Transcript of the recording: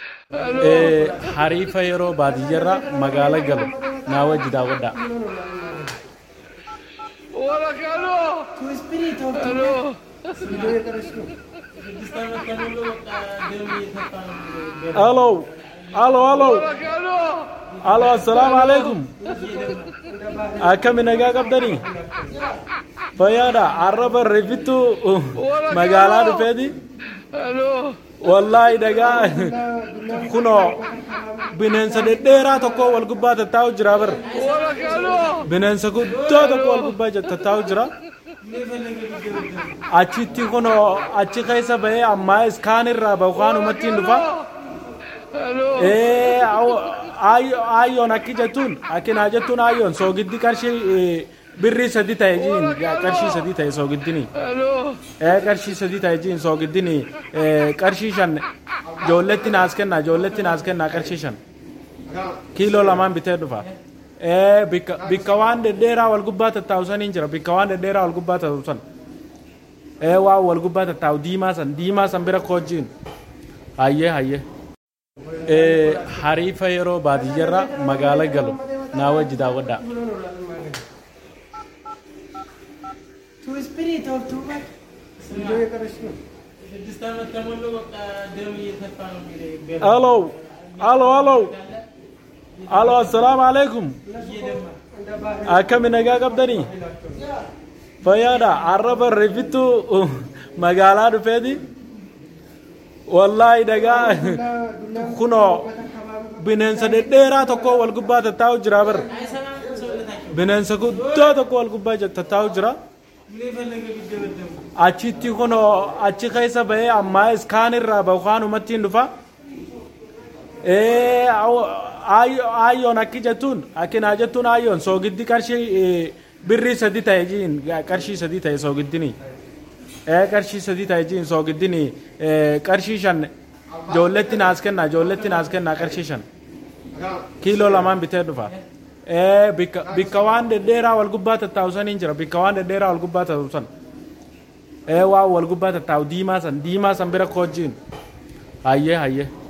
Harifa yeroo baadiyyaarra magaala galu naa wajji daawwadhaa. Hello, hello, hello. Hello, assalamu alaikum. Akami nagaa qabdanii? Fayyaadha, arraba reefitu magaalaa dhufeeti. Wallahi dagaa kuno bineensa dhedheeraa tokko wal gubbaa tattaa'u jira bar. Bineensa guddaa tokko wal gubbaa tattaa'u jira. Achitti kuno achi keessa bahee ammaa iskaanirraa bahuunumatti hin dhufa. Ayyoon akki jettuun akkinaa jettuun ayyoon soogiddi qarshii birrii sadi ta'e jiin qarshii sadi ta'e soogiddini. Qarshii sadi ta'e jiin soogiddini qarshii shan ijoolletti naas kenna qarshii shan kiiloo lamaan bitee dhufa. Bikka waan dhedheeraa wal gubbaa tattaa'u saniin jira bikka waan dhedheeraa wal gubbaa tattaa'u san. Waan wal gubbaa tattaa'u diimaa san bira koojjiin. Hayyee. Harifa yeroo baadiyyaarra magaala galu naa wajji daawwadhaa. Hello, assalamu alaikum. Akami nagaa qabdanii? Fayyaadha, arraba reefitu magaalaa dhufeeti. Wallahi dagaa kuno bineensa dhedheeraa tokko wal gubbaa tattaa'u jira bar. Bineensa guddaa tokko wal gubbaa tattaa'u jira. Achitti kuno achi keessa bahee ammaa iskaanirraa bahuunumatti hin dhufa. Ayyoon akki jettuun akkinaa jettuun ayyoon soogiddi qarshii birrii sadi ta'e jiin qarshii sadi ta'e soogiddini. Qarshii sadi ta'e jiin soogiddini qarshii shan ijoolletti naas kenna qarshii shan kiiloo lamaan bitee dhufa. Bikka waan dhedheeraa wal gubbaa tattaa'u saniin jira bikka waan dhedheeraa wal gubbaa tattaa'u san. Waan wal gubbaa tattaa'u diimaa san bira koojjiin. Hayyee.